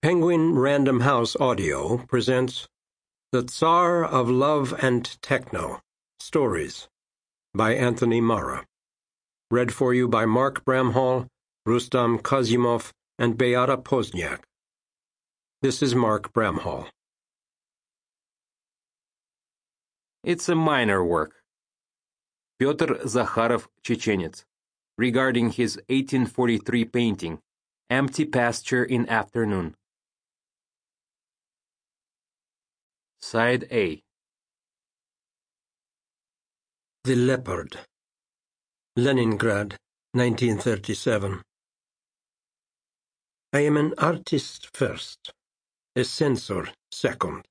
Penguin Random House Audio presents The Tsar of Love and Techno, Stories by Anthony Mara. Read for you by Mark Bramhall, Rustam Kazimov, and Beata Pozniak. This is Mark Bramhall. It's a minor work. Pyotr Zakharov, Chechenец, regarding his 1843 painting, Empty Pasture in Afternoon. Side A. The Leopard. Leningrad, 1937. I am an artist first, a censor second.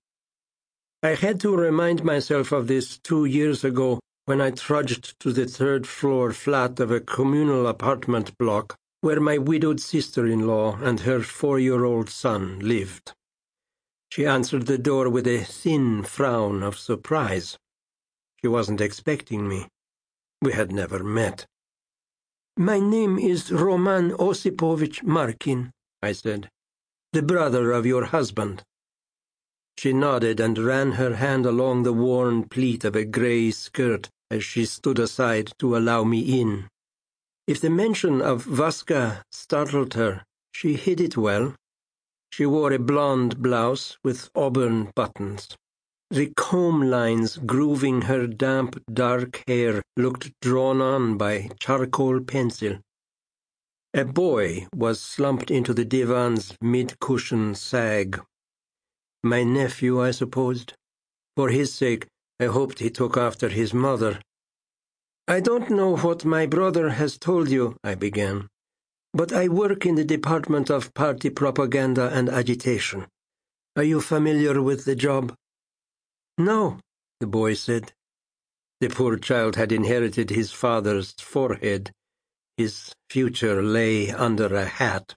I had to remind myself of this 2 years ago when I trudged to the third-floor flat of a communal apartment block where my widowed sister-in-law and her 4-year-old son lived. She answered the door with a thin frown of surprise. She wasn't expecting me. We had never met. "My name is Roman Osipovich Markin," I said. "The brother of your husband." She nodded and ran her hand along the worn pleat of a grey skirt as she stood aside to allow me in. If the mention of Vaska startled her, she hid it well. She wore a blonde blouse with auburn buttons. The comb lines grooving her damp, dark hair looked drawn on by charcoal pencil. A boy was slumped into the divan's mid-cushion sag. My nephew, I supposed. For his sake, I hoped he took after his mother. "I don't know what my brother has told you," I began, "but I work in the Department of Party Propaganda and Agitation. Are you familiar with the job?" "No," the boy said. The poor child had inherited his father's forehead. His future lay under a hat.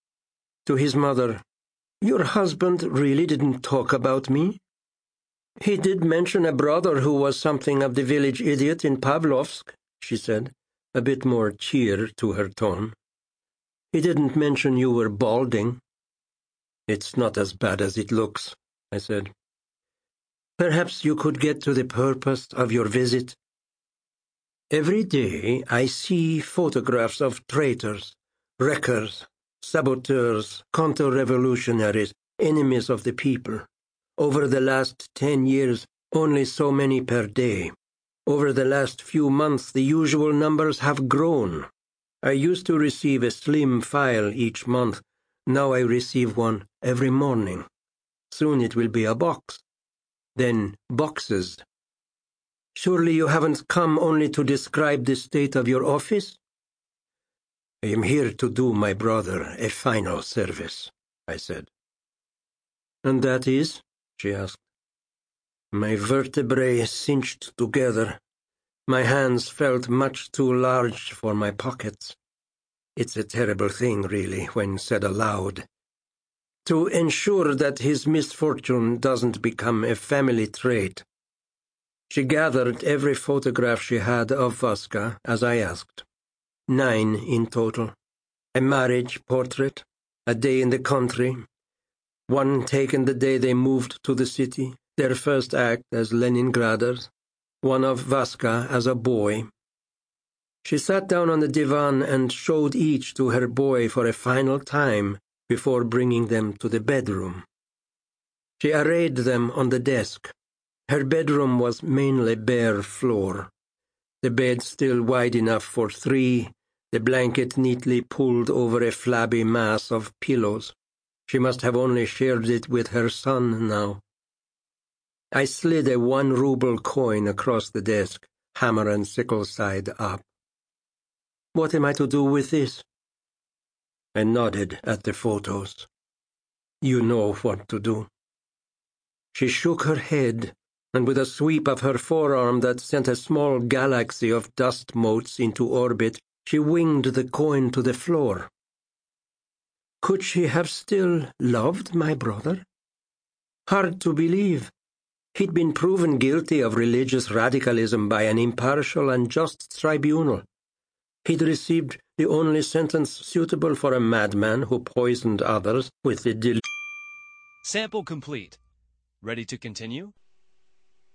To his mother, "Your husband really didn't talk about me?" "He did mention a brother who was something of the village idiot in Pavlovsk," she said, a bit more cheer to her tone. "He didn't mention you were balding." "It's not as bad as it looks," I said. "Perhaps you could get to the purpose of your visit." "Every day I see photographs of traitors, wreckers, saboteurs, counter-revolutionaries, enemies of the people. Over the last 10 years, only so many per day. Over the last few months, the usual numbers have grown. I used to receive a slim file each month. Now I receive one every morning. Soon it will be a box. Then boxes. Surely you haven't come only to describe the state of your office?" "I am here to do my brother a final service," I said. "And that is?" she asked. My vertebrae cinched together. My hands felt much too large for my pockets. It's a terrible thing, really, when said aloud. "To ensure that his misfortune doesn't become a family trait." She gathered every photograph she had of Vaska, as I asked. 9 in total. A marriage portrait, a day in the country, one taken the day they moved to the city, their first act as Leningraders, one of Vaska as a boy. She sat down on the divan and showed each to her boy for a final time before bringing them to the bedroom. She arrayed them on the desk. Her bedroom was mainly bare floor. The bed still wide enough for 3, the blanket neatly pulled over a flabby mass of pillows. She must have only shared it with her son now. I slid a 1-ruble coin across the desk, hammer and sickle side up. "What am I to do with this?" I nodded at the photos. "You know what to do." She shook her head, and with a sweep of her forearm that sent a small galaxy of dust motes into orbit, she winged the coin to the floor. Could she have still loved my brother? Hard to believe. He'd been proven guilty of religious radicalism by an impartial and just tribunal. He'd received the only sentence suitable for a madman who poisoned others with the Sample complete. Ready to continue?